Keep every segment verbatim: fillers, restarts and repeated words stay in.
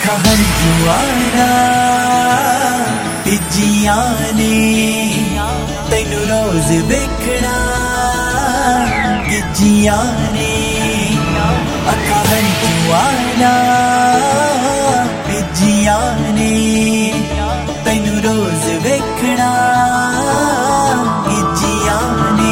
अखां हंझुआं भिजियां ने तैनू रोज वेखना गिजियां ने। अखां हंझुआं भिजियां ने तैनू रोज वेखना गिजियां ने।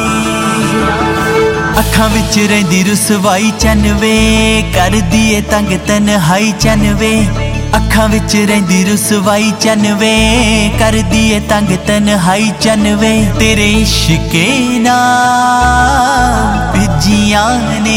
अखां विच रहिंदी रुसवाई चनवे कर दिए तंग तन्हाई चनवे। अखां विच रहिंदी रुसवाई चनवे कर दिए तंग तन्हाई चनवे। तेरे इश्के नाल भिजियां ने।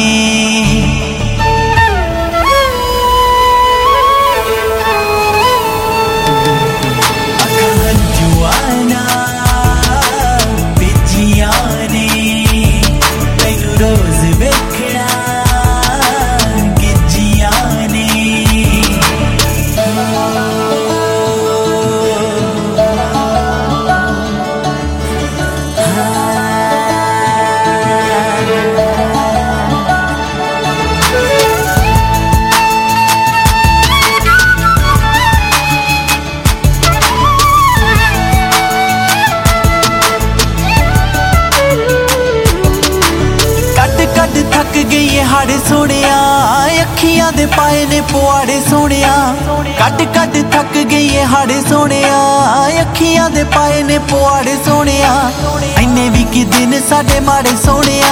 थक गई हाड़े सोनिया अखियां दे पाए ने पुआड़े सोनिया। कट कट थक गई हाड़े सोनिया अखियां दे पाए ने पुआड़े सोनिया। इन्ने भी कि दिन साडे माड़े सोनिया।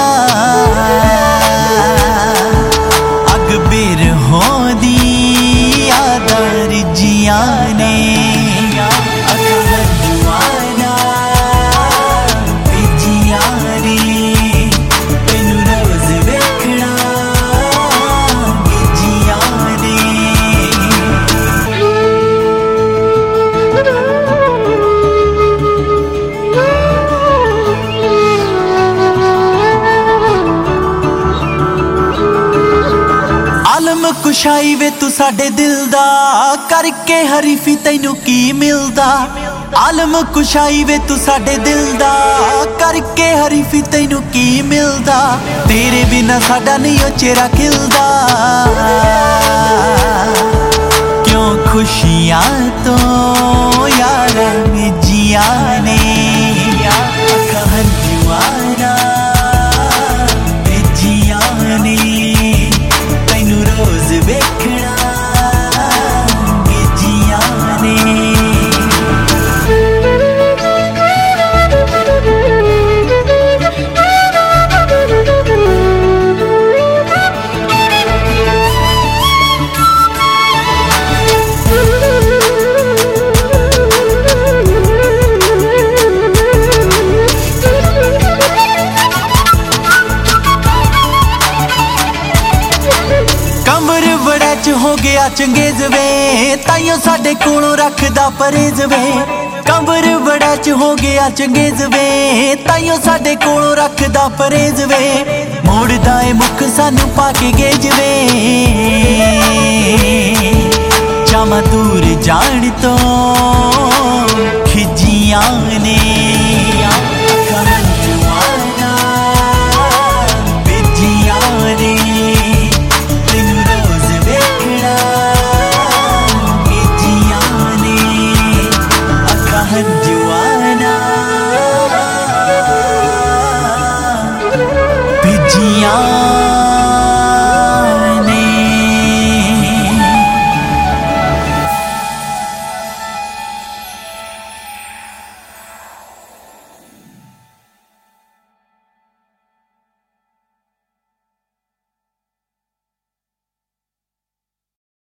अग बेर होंदी यादां रिजियां ने। कुशाई वे तू साडे दिल दा करके हरीफी तैनू की मिलदा। आलम कुशाई वे तू साडे दिल दा करके हरीफी तैनू की मिलदा। तेरे बिना साडा नहीं ओ चेहरा खिलदा। क्यों खुशियां तो यारा मिजियां ने। अखां हंझुआं भिजियां ने तैनू रोज वेखना गिजियां ने। हो गया चंगेज वे ताइयों साडे कोलों रखदा परहेज वे। कंबर बड़ा च हो गया चंगेज वे ताइयों साडे कोलों रखदा परहेज वे। मोड़दा ए मुख सानू पाके गेज वे। जामा दूर जान तो खिजियां